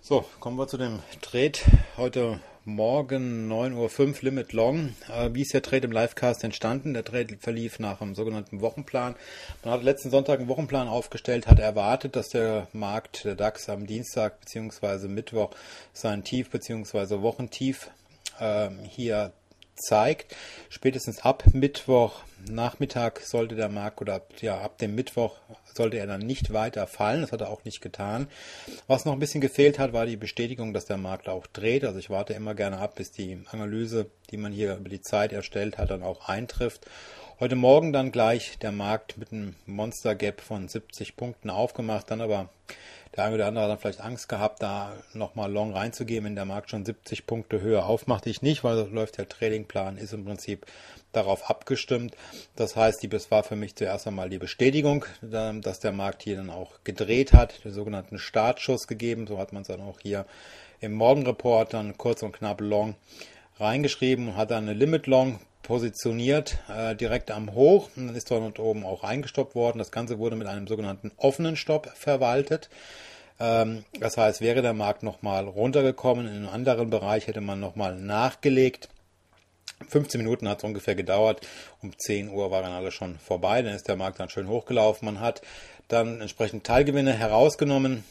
So, kommen wir zu dem Trade. Heute Morgen 9:05 Uhr Limit Long. Wie ist der Trade im Livecast entstanden? Der Trade verlief nach einem sogenannten Wochenplan. Man hat letzten Sonntag einen Wochenplan aufgestellt, hat erwartet, dass der Markt, der DAX, am Dienstag bzw. Mittwoch sein Tief bzw. Wochentief hier zeigt. Spätestens ab Mittwoch Nachmittag sollte der Markt oder ab dem Mittwoch sollte er dann nicht weiter fallen. Das hat er auch nicht getan. Was noch ein bisschen gefehlt hat, war die Bestätigung, dass der Markt auch dreht. Also ich warte immer gerne ab, bis die Analyse, die man hier über die Zeit erstellt hat, dann auch eintrifft. Heute Morgen dann gleich der Markt mit einem Monster Gap von 70 Punkten aufgemacht, dann aber der eine oder andere hat dann vielleicht Angst gehabt, da nochmal long reinzugehen, wenn der Markt schon 70 Punkte höher aufmacht. Ich nicht, weil läuft der Tradingplan, ist im Prinzip darauf abgestimmt. Das heißt, das war für mich zuerst einmal die Bestätigung, dass der Markt hier dann auch gedreht hat, den sogenannten Startschuss gegeben. So hat man es dann auch hier im Morgenreport dann kurz und knapp long reingeschrieben und hat dann eine Limit Long positioniert, direkt am Hoch. Und dann ist dort oben auch eingestoppt worden. Das Ganze wurde mit einem sogenannten offenen Stopp verwaltet. Das heißt, wäre der Markt nochmal runtergekommen, in einem anderen Bereich hätte man nochmal nachgelegt. 15 Minuten hat es ungefähr gedauert. Um 10 Uhr war dann alles schon vorbei. Dann ist der Markt dann schön hochgelaufen. Man hat dann entsprechend Teilgewinne herausgenommen.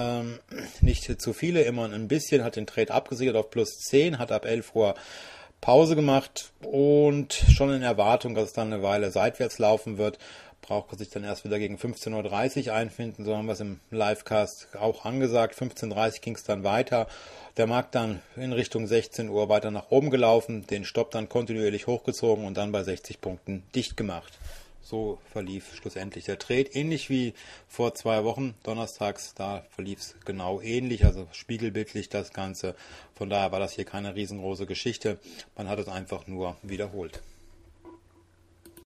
Nicht zu viele, immer ein bisschen. Hat den Trade abgesichert auf plus 10, hat ab 11 Uhr Pause gemacht und schon in Erwartung, dass es dann eine Weile seitwärts laufen wird, braucht man sich dann erst wieder gegen 15:30 Uhr einfinden. So haben wir es im Livecast auch angesagt. 15:30 Uhr ging es dann weiter. Der Markt dann in Richtung 16 Uhr weiter nach oben gelaufen, den Stopp dann kontinuierlich hochgezogen und dann bei 60 Punkten dicht gemacht. So verlief schlussendlich der Trade. Ähnlich wie vor 2 Wochen, donnerstags, da verlief es genau ähnlich, also spiegelbildlich das Ganze. Von daher war das hier keine riesengroße Geschichte. Man hat es einfach nur wiederholt.